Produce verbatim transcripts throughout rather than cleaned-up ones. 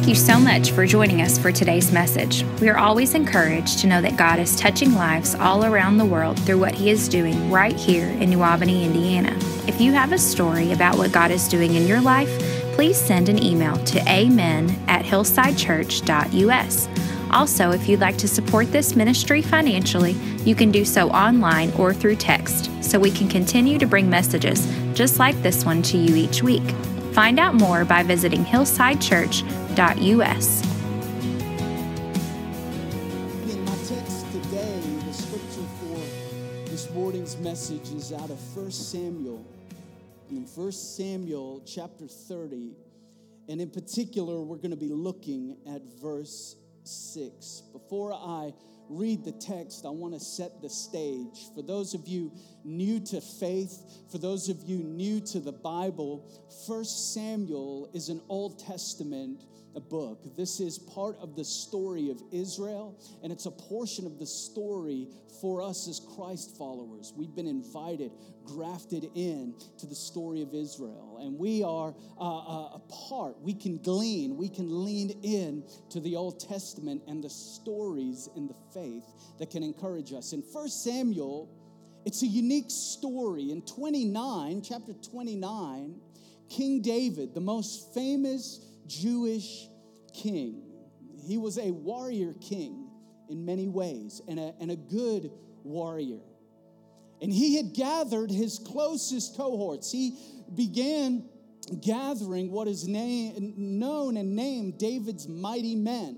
Thank you so much for joining us for today's message. We are always encouraged to know that God is touching lives all around the world through what He is doing right here in New Albany, Indiana. If you have a story about what God is doing in your life, please send an email to amen at hillsidechurch dot u s. Also, if you'd like to support this ministry financially, you can do so online or through text, so we can continue to bring messages just like this one to you each week. Find out more by visiting hillside church dot u s. In my text today, the scripture for this morning's message is out of First Samuel. In First Samuel chapter thirty, and in particular, we're going to be looking at verse six. Before I read the text, I want to set the stage. For those of you new to faith, for those of you new to the Bible, First Samuel is an Old Testament book. This is part of the story of Israel, and it's a portion of the story for us as Christ followers. We've been invited, grafted in to the story of Israel, and we are uh, a part. We can glean, we can lean in to the Old Testament and the stories in the faith that can encourage us. In First Samuel, it's a unique story. In twenty-nine, chapter twenty-nine, King David, the most famous Jewish king, he was a warrior king in many ways, and a, and a good warrior. And he had gathered his closest cohorts. He began gathering what is name, known and named David's mighty men.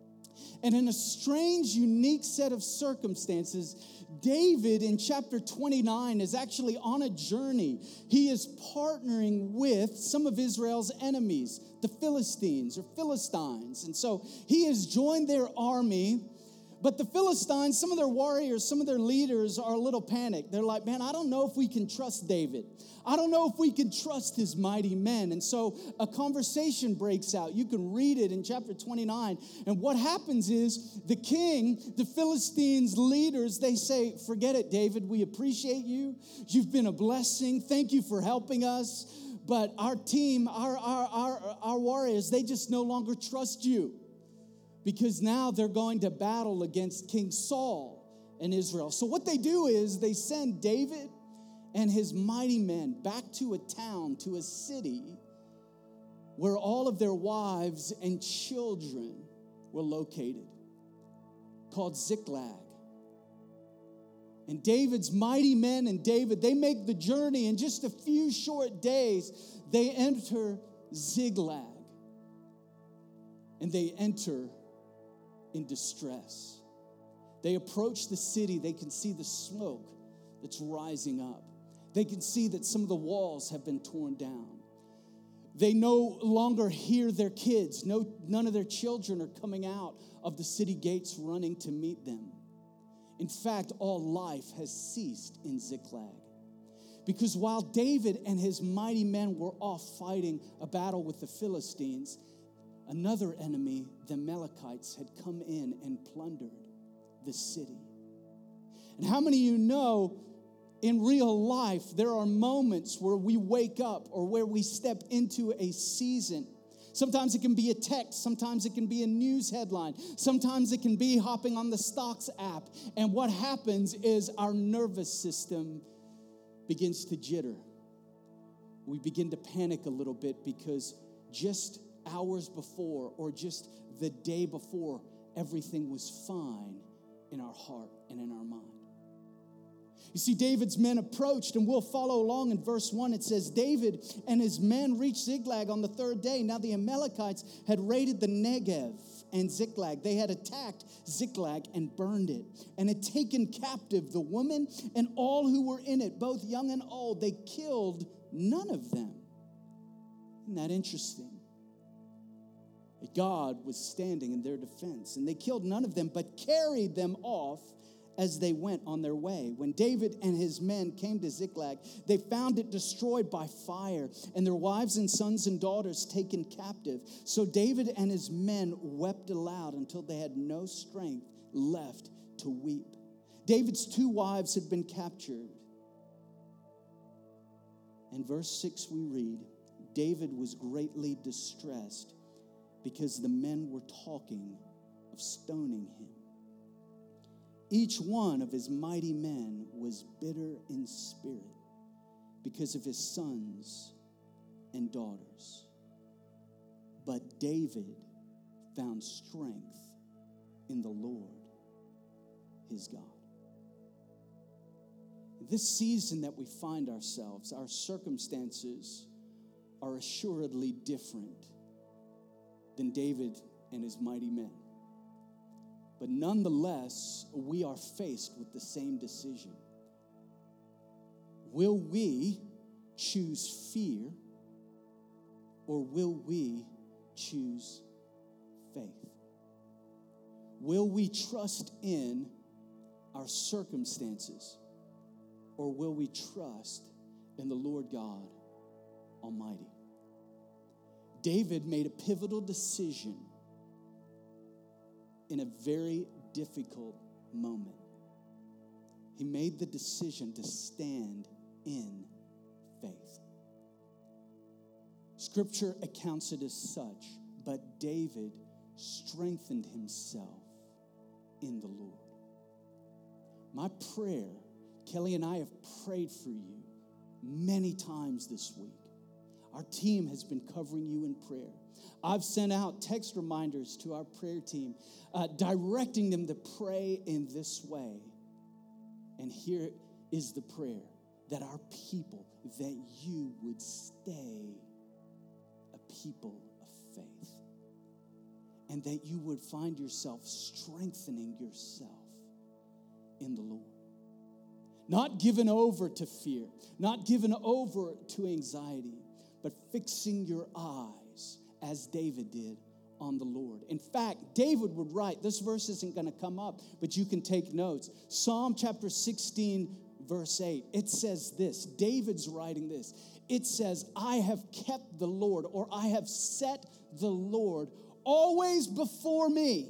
And in a strange, unique set of circumstances, David in chapter twenty-nine is actually on a journey. He is partnering with some of Israel's enemies, the Philistines or Philistines. And so he has joined their army. But the Philistines, some of their warriors, some of their leaders are a little panicked. They're like, man, I don't know if we can trust David. I don't know if we can trust his mighty men. And so a conversation breaks out. You can read it in chapter twenty-nine. And what happens is the king, the Philistines' leaders, they say, forget it, David. We appreciate you. You've been a blessing. Thank you for helping us. But our team, our, our, our, our warriors, they just no longer trust you. Because now they're going to battle against King Saul and Israel. So what they do is they send David and his mighty men back to a town, to a city where all of their wives and children were located, called Ziklag. And David's mighty men and David, they make the journey. In just a few short days, they enter Ziklag. And they enter in distress. They approach the city. They can see the smoke that's rising up. They can see that some of the walls have been torn down. They no longer hear their kids. No, none of their children are coming out of the city gates running to meet them. In fact, all life has ceased in Ziklag. Because while David and his mighty men were off fighting a battle with the Philistines, another enemy, the Amalekites, had come in and plundered the city. And how many of you know in real life there are moments where we wake up or where we step into a season? Sometimes it can be a text. Sometimes it can be a news headline. Sometimes it can be hopping on the Stocks app. And what happens is our nervous system begins to jitter. We begin to panic a little bit because just hours before or just the day before, everything was fine in our heart and in our mind. You see, David's men approached, and we'll follow along in verse one. It says, David and his men reached Ziklag on the third day. Now the Amalekites had raided the Negev and Ziklag. They had attacked Ziklag and burned it, and had taken captive the woman and all who were in it, both young and old. They killed none of them. Isn't that interesting? God was standing in their defense, and they killed none of them, but carried them off as they went on their way. When David and his men came to Ziklag, they found it destroyed by fire, and their wives and sons and daughters taken captive. So David and his men wept aloud until they had no strength left to weep. David's two wives had been captured. In verse six we read, David was greatly distressed because the men were talking of stoning him. Each one of his mighty men was bitter in spirit because of his sons and daughters. But David found strength in the Lord, his God. This season that we find ourselves, our circumstances are assuredly different than David and his mighty men. But nonetheless, we are faced with the same decision. Will we choose fear, or will we choose faith? Will we trust in our circumstances, or will we trust in the Lord God Almighty? David made a pivotal decision in a very difficult moment. He made the decision to stand in faith. Scripture accounts it as such, but David strengthened himself in the Lord. My prayer, Kelly and I have prayed for you many times this week. Our team has been covering you in prayer. I've sent out text reminders to our prayer team, uh, directing them to pray in this way. And here is the prayer, that our people, that you would stay a people of faith. And that you would find yourself strengthening yourself in the Lord. Not given over to fear, not given over to anxiety, but fixing your eyes, as David did, on the Lord. In fact, David would write, this verse isn't going to come up, but you can take notes. Psalm chapter sixteen, verse eight, it says this, David's writing this. It says, I have kept the Lord, or I have set the Lord always before me,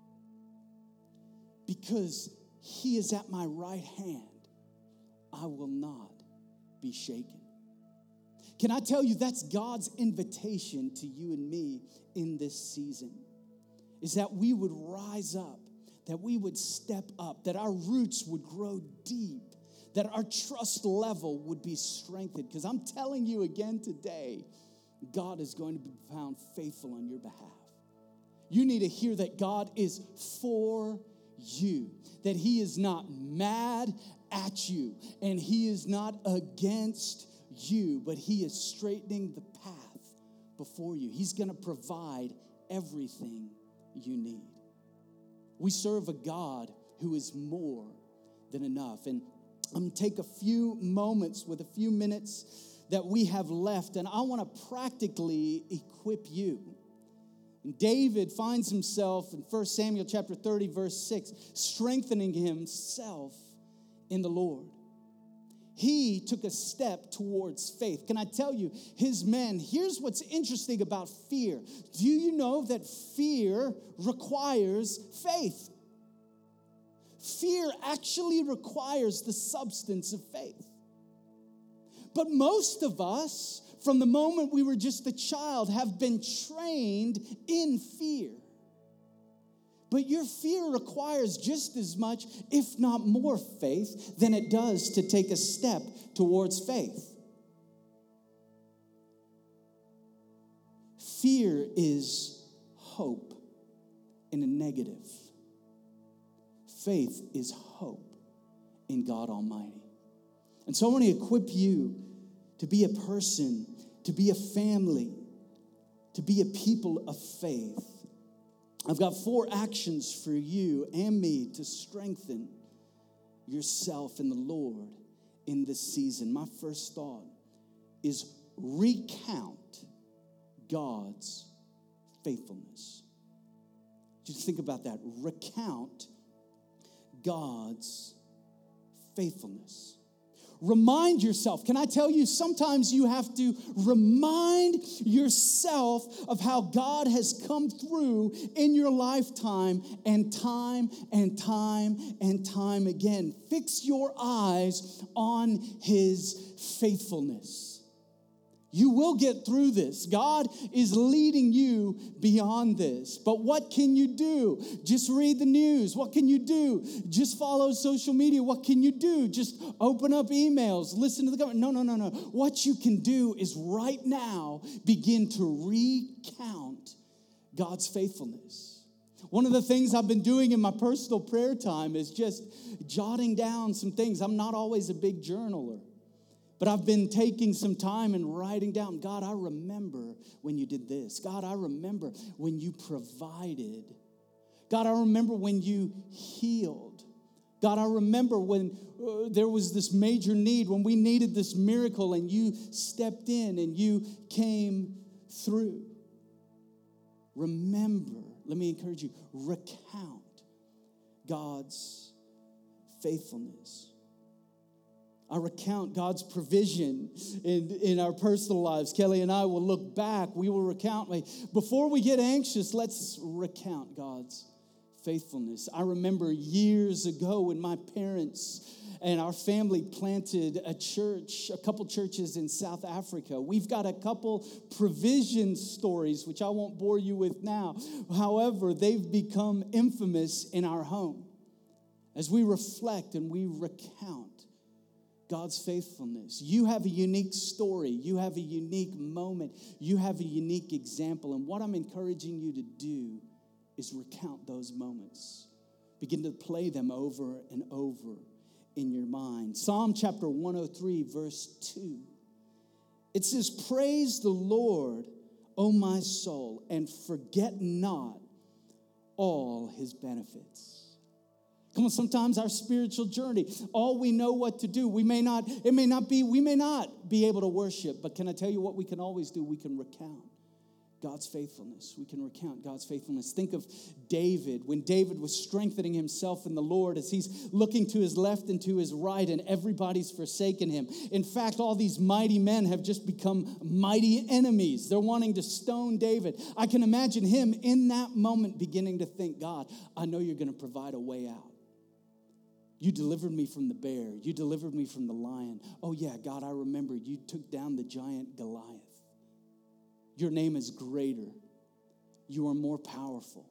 because he is at my right hand. I will not be shaken. Can I tell you, that's God's invitation to you and me in this season, is that we would rise up, that we would step up, that our roots would grow deep, that our trust level would be strengthened. Because I'm telling you again today, God is going to be found faithful on your behalf. You need to hear that God is for you, that he is not mad at you, and he is not against you, but he is straightening the path before you. He's going to provide everything you need. We serve a God who is more than enough. And I'm going to take a few moments with a few minutes that we have left, and I want to practically equip you. And David finds himself in First Samuel chapter thirty, verse six, strengthening himself in the Lord. He took a step towards faith. Can I tell you, his men, here's what's interesting about fear. Do you know that fear requires faith? Fear actually requires the substance of faith. But most of us, from the moment we were just a child, have been trained in fear. But your fear requires just as much, if not more, faith than it does to take a step towards faith. Fear is hope in a negative. Faith is hope in God Almighty. And so I want to equip you to be a person, to be a family, to be a people of faith. I've got four actions for you and me to strengthen yourself in the Lord in this season. My first thought is recount God's faithfulness. Just think about that. Recount God's faithfulness. Remind yourself. Can I tell you, sometimes you have to remind yourself of how God has come through in your lifetime, and time and time and time again. Fix your eyes on his faithfulness. You will get through this. God is leading you beyond this. But what can you do? Just read the news. What can you do? Just follow social media. What can you do? Just open up emails, listen to the government. No, no, no, no. What you can do is right now begin to recount God's faithfulness. One of the things I've been doing in my personal prayer time is just jotting down some things. I'm not always a big journaler. But I've been taking some time and writing down, God, I remember when you did this. God, I remember when you provided. God, I remember when you healed. God, I remember when uh, there was this major need, when we needed this miracle and you stepped in and you came through. Remember, let me encourage you, recount God's faithfulness. I recount God's provision in, in our personal lives. Kelly and I will look back. We will recount. Before we get anxious, let's recount God's faithfulness. I remember years ago when my parents and our family planted a church, a couple churches in South Africa. We've got a couple provision stories, which I won't bore you with now. However, they've become infamous in our home as we reflect and we recount God's faithfulness. You have a unique story. You have a unique moment. You have a unique example. And what I'm encouraging you to do is recount those moments. Begin to play them over and over in your mind. Psalm chapter one oh three, verse two. It says, praise the Lord, O my soul, and forget not all his benefits. Come on, sometimes our spiritual journey, all we know what to do. We may not, it may not be, we may not be able to worship, but can I tell you what we can always do? We can recount God's faithfulness. We can recount God's faithfulness. Think of David, when David was strengthening himself in the Lord as he's looking to his left and to his right and everybody's forsaken him. In fact, all these mighty men have just become mighty enemies. They're wanting to stone David. I can imagine him in that moment beginning to think, God, I know you're going to provide a way out. You delivered me from the bear. You delivered me from the lion. Oh yeah, God, I remember you took down the giant Goliath. Your name is greater. You are more powerful.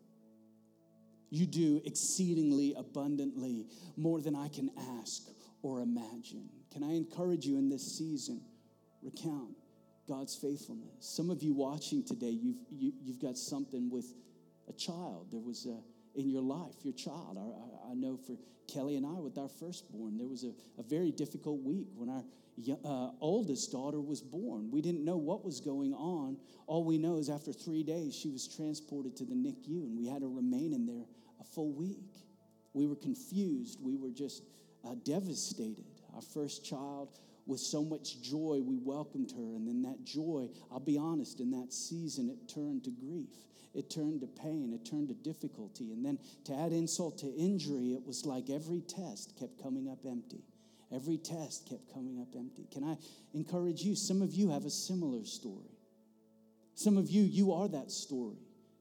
You do exceedingly abundantly more than I can ask or imagine. Can I encourage you in this season? Recount God's faithfulness. Some of you watching today, you've you, you've got something with a child. There was a in your life, your child. I, I know for Kelly and I with our firstborn, there was a, a very difficult week when our uh, oldest daughter was born. We didn't know what was going on. All we know is after three days, she was transported to the N I C U, and we had to remain in there a full week. We were confused. We were just uh, devastated. Our first child, with so much joy, we welcomed her, and then that joy, I'll be honest, in that season, it turned to grief. It turned to pain. It turned to difficulty. And then to add insult to injury, it was like every test kept coming up empty. Every test kept coming up empty. Can I encourage you? Some of you have a similar story. Some of you, you are that story.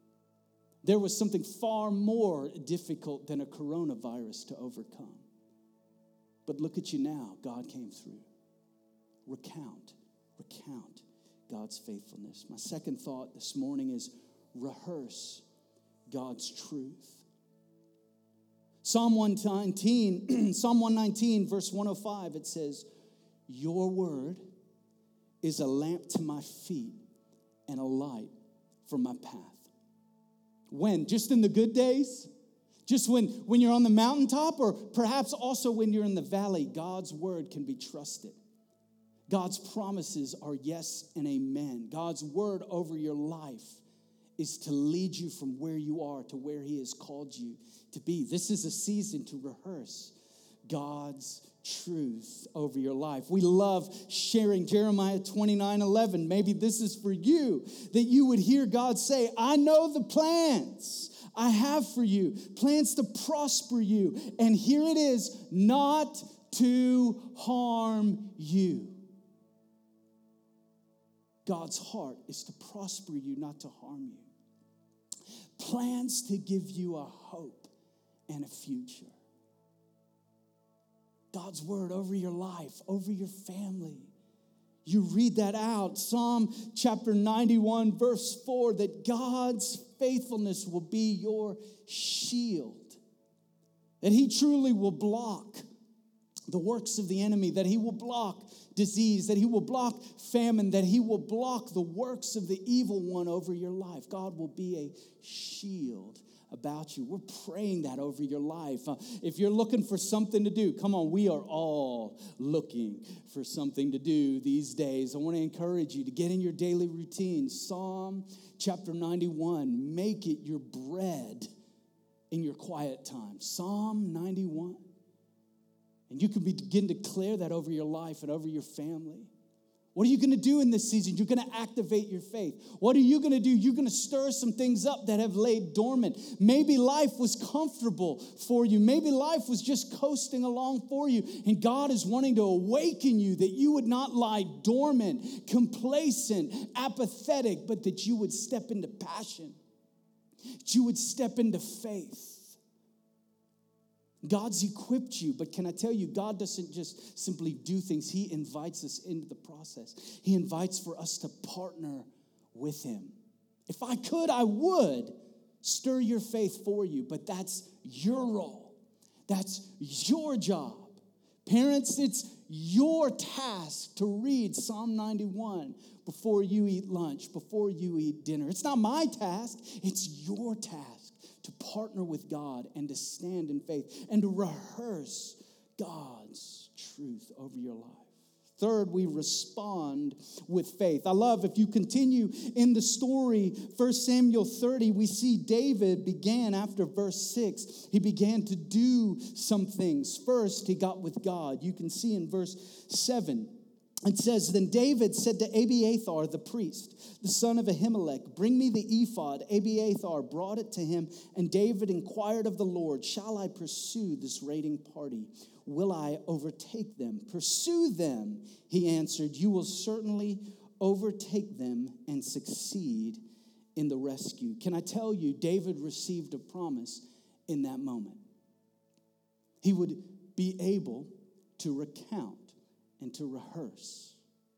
There was something far more difficult than a coronavirus to overcome. But look at you now. God came through. Recount, recount God's faithfulness. My second thought this morning is rehearse God's truth. Psalm one nineteen, Psalm one nineteen, verse one oh five, it says, your word is a lamp to my feet and a light for my path. When? Just in the good days? Just when, when you're on the mountaintop, or perhaps also when you're in the valley, God's word can be trusted. God's promises are yes and amen. God's word over your life is to lead you from where you are to where he has called you to be. This is a season to rehearse God's truth over your life. We love sharing Jeremiah twenty-nine eleven. Maybe this is for you, that you would hear God say, I know the plans I have for you, plans to prosper you. And here it is, not to harm you. God's heart is to prosper you, not to harm you. Plans to give you a hope and a future. God's word over your life, over your family. you read that out. Psalm chapter ninety-one, verse four, that God's faithfulness will be your shield. That he truly will block the works of the enemy, that he will block disease, that he will block famine, that he will block the works of the evil one over your life. God will be a shield about you. We're praying that over your life. Uh, if you're looking for something to do, come on, we are all looking for something to do these days. I want to encourage you to get in your daily routine. Psalm chapter ninety-one, make it your bread in your quiet time. Psalm ninety-one. And you can begin to declare that over your life and over your family. What are you going to do in this season? You're going to activate your faith. What are you going to do? You're going to stir some things up that have laid dormant. Maybe life was comfortable for you. Maybe life was just coasting along for you. And God is wanting to awaken you that you would not lie dormant, complacent, apathetic, but that you would step into passion. That you would step into faith. God's equipped you, but can I tell you, God doesn't just simply do things. He invites us into the process. He invites for us to partner with him. If I could, I would stir your faith for you, but that's your role. That's your job. Parents, it's your task to read Psalm ninety-one before you eat lunch, before you eat dinner. It's not my task, it's your task. To partner with God and to stand in faith and to rehearse God's truth over your life. Third, we respond with faith. I love, if you continue in the story, First Samuel thirty, we see David began after verse six. He began to do some things. First, he got with God. You can see in verse seven. It says, then David said to Abiathar the priest, the son of Ahimelech, bring me the ephod. Abiathar brought it to him, and David inquired of the Lord, shall I pursue this raiding party? Will I overtake them? Pursue them, he answered. You will certainly overtake them and succeed in the rescue. Can I tell you, David received a promise in that moment. He would be able to recount and to rehearse.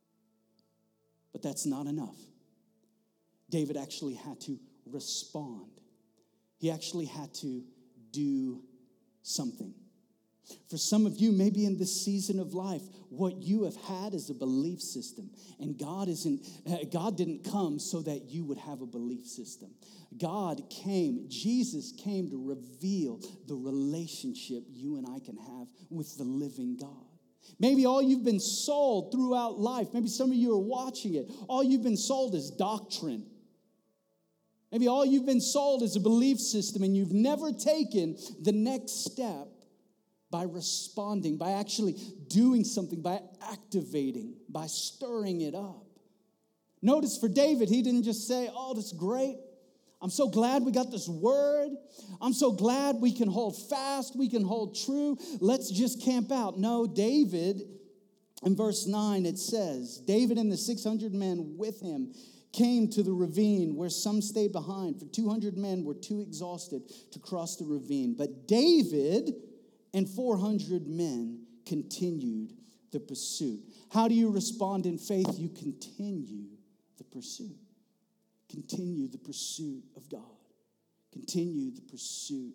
But that's not enough. David actually had to respond. He actually had to do something. For some of you, maybe in this season of life, what you have had is a belief system. And God isn't, God didn't come so that you would have a belief system. God came, Jesus came to reveal the relationship you and I can have with the living God. Maybe all you've been sold throughout life, maybe some of you are watching it, all you've been sold is doctrine. Maybe all you've been sold is a belief system, and you've never taken the next step by responding, by actually doing something, by activating, by stirring it up. Notice for David, he didn't just say, oh, that's great. I'm so glad we got this word. I'm so glad we can hold fast. We can hold true. Let's just camp out. No, David, in verse nine, it says, David and the six hundred men with him came to the ravine where some stayed behind. For two hundred men were too exhausted to cross the ravine. But David and four hundred men continued the pursuit. How do you respond in faith? You continue the pursuit. Continue the pursuit of God. Continue the pursuit.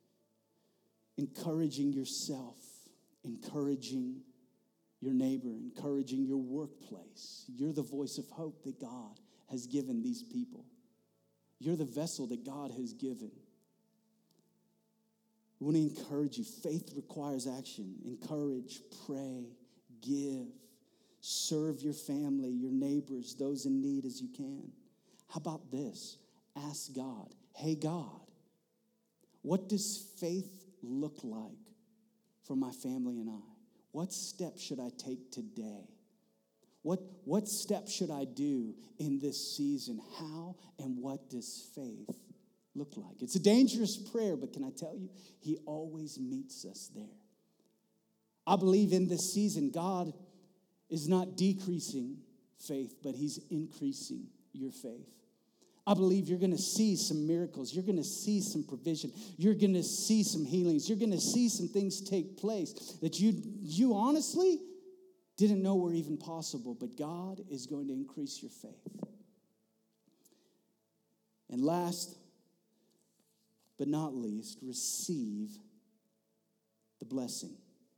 Encouraging yourself, encouraging your neighbor, encouraging your workplace. You're the voice of hope that God has given these people. You're the vessel that God has given. We want to encourage you. Faith requires action. Encourage, pray, give, serve your family, your neighbors, those in need as you can. How about this? Ask God, hey God, what does faith look like for my family and I? What steps should I take today? What, what steps should I do in this season? How and what does faith look like? It's a dangerous prayer, but can I tell you, he always meets us there. I believe in this season, God is not decreasing faith, but he's increasing your faith. I believe you're going to see some miracles. You're going to see some provision. You're going to see some healings. You're going to see some things take place that you, you honestly didn't know were even possible, but God is going to increase your faith. And last but not least, receive the blessing.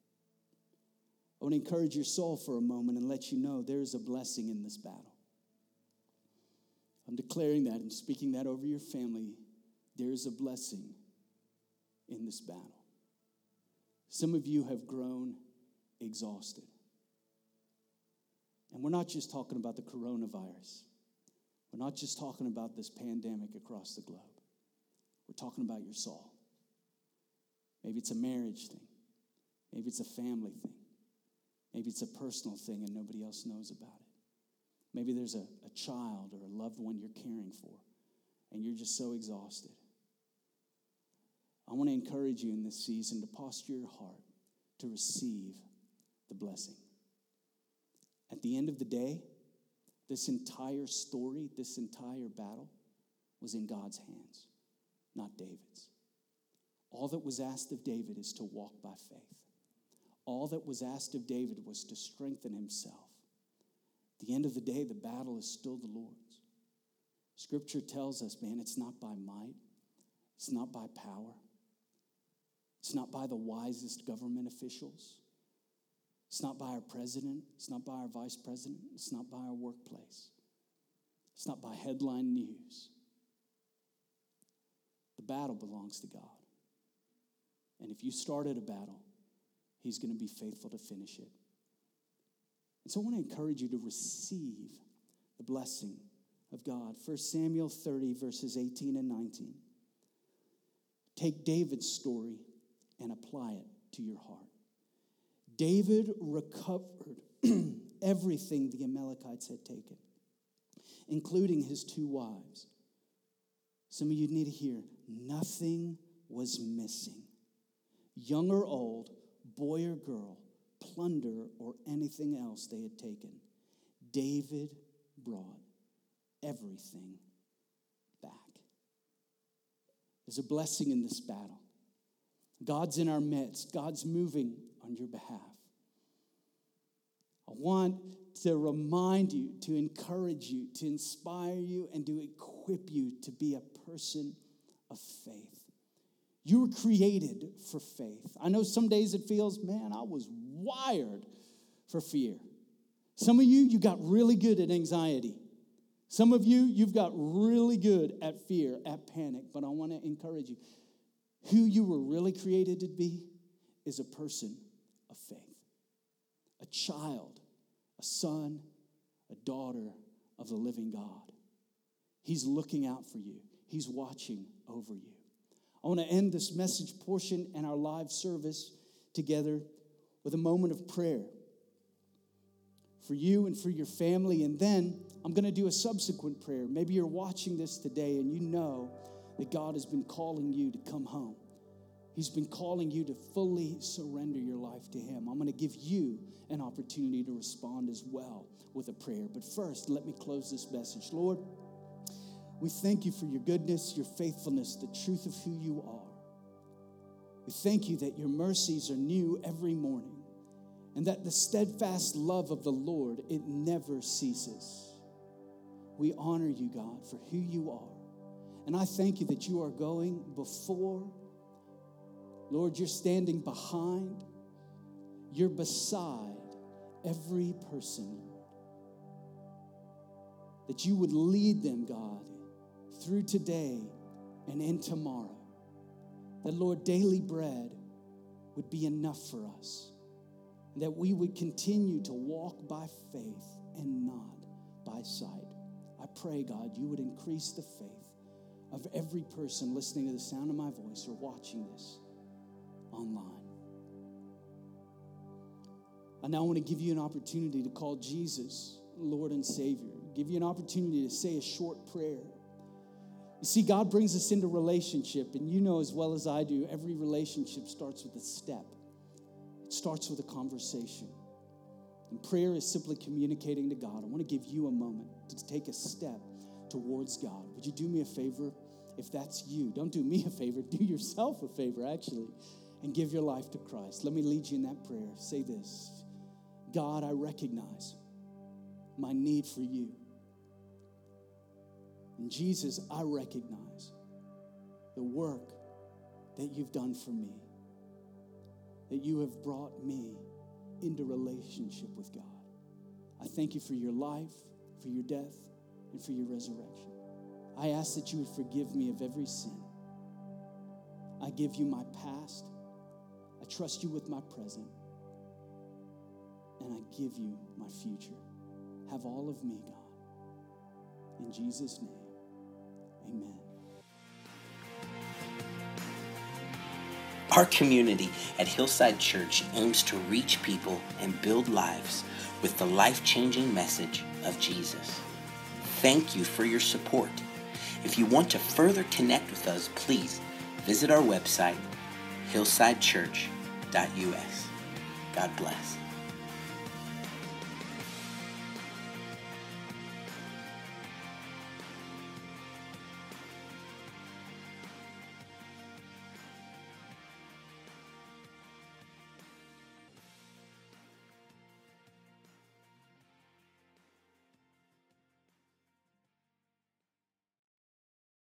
I want to encourage your soul for a moment and let you know there is a blessing in this battle. I'm declaring that and speaking that over your family. There is a blessing in this battle. Some of you have grown exhausted. And we're not just talking about the coronavirus. We're not just talking about this pandemic across the globe. We're talking about your soul. Maybe it's a marriage thing. Maybe it's a family thing. Maybe it's a personal thing and nobody else knows about it. Maybe there's a, a child or a loved one you're caring for and you're just so exhausted. I want to encourage you in this season to posture your heart to receive the blessing. At the end of the day, this entire story, this entire battle was in God's hands, not David's. All that was asked of David is to walk by faith. All that was asked of David was to strengthen himself. At the end of the day, the battle is still the Lord's. Scripture tells us, man, it's not by might. It's not by power. It's not by the wisest government officials. It's not by our president. It's not by our vice president. It's not by our workplace. It's not by headline news. The battle belongs to God. And if you started a battle, he's going to be faithful to finish it. And so I want to encourage you to receive the blessing of God. First Samuel thirty, verses eighteen and nineteen. Take David's story and apply it to your heart. David recovered everything the Amalekites had taken, including his two wives. Some of you need to hear, nothing was missing. Young or old, boy or girl, plunder or anything else they had taken. David brought everything back. There's a blessing in this battle. God's in our midst. God's moving on your behalf. I want to remind you, to encourage you, to inspire you, and to equip you to be a person of faith. You were created for faith. I know some days it feels, man, I was wired for fear. Some of you, you got really good at anxiety. Some of you, you've got really good at fear, at panic. But I want to encourage you. Who you were really created to be is a person of faith. A child, a son, a daughter of the living God. He's looking out for you. He's watching over you. I want to end this message portion and our live service together with a moment of prayer for you and for your family. And then I'm going to do a subsequent prayer. Maybe you're watching this today and you know that God has been calling you to come home. He's been calling you to fully surrender your life to him. I'm going to give you an opportunity to respond as well with a prayer. But first, let me close this message. Lord, we thank you for your goodness, your faithfulness, the truth of who you are. We thank you that your mercies are new every morning and that the steadfast love of the Lord, it never ceases. We honor you, God, for who you are. And I thank you that you are going before. Lord, you're standing behind. You're beside every person, Lord. That you would lead them, God, through today and in tomorrow. That, Lord, daily bread would be enough for us. That we would continue to walk by faith and not by sight. I pray, God, you would increase the faith of every person listening to the sound of my voice or watching this online. I now want to give you an opportunity to call Jesus Lord and Savior. Give you an opportunity to say a short prayer. You see, God brings us into relationship, and you know as well as I do, every relationship starts with a step. It starts with a conversation. And prayer is simply communicating to God. I want to give you a moment to take a step towards God. Would you do me a favor? If that's you, don't do me a favor, do yourself a favor, actually, and give your life to Christ. Let me lead you in that prayer. Say this: God, I recognize my need for you. And Jesus, I recognize the work that you've done for me, that you have brought me into relationship with God. I thank you for your life, for your death, and for your resurrection. I ask that you would forgive me of every sin. I give you my past. I trust you with my present. And I give you my future. Have all of me, God. In Jesus' name, amen. Our community at Hillside Church aims to reach people and build lives with the life-changing message of Jesus. Thank you for your support. If you want to further connect with us, please visit our website, hillside church dot u s. God bless.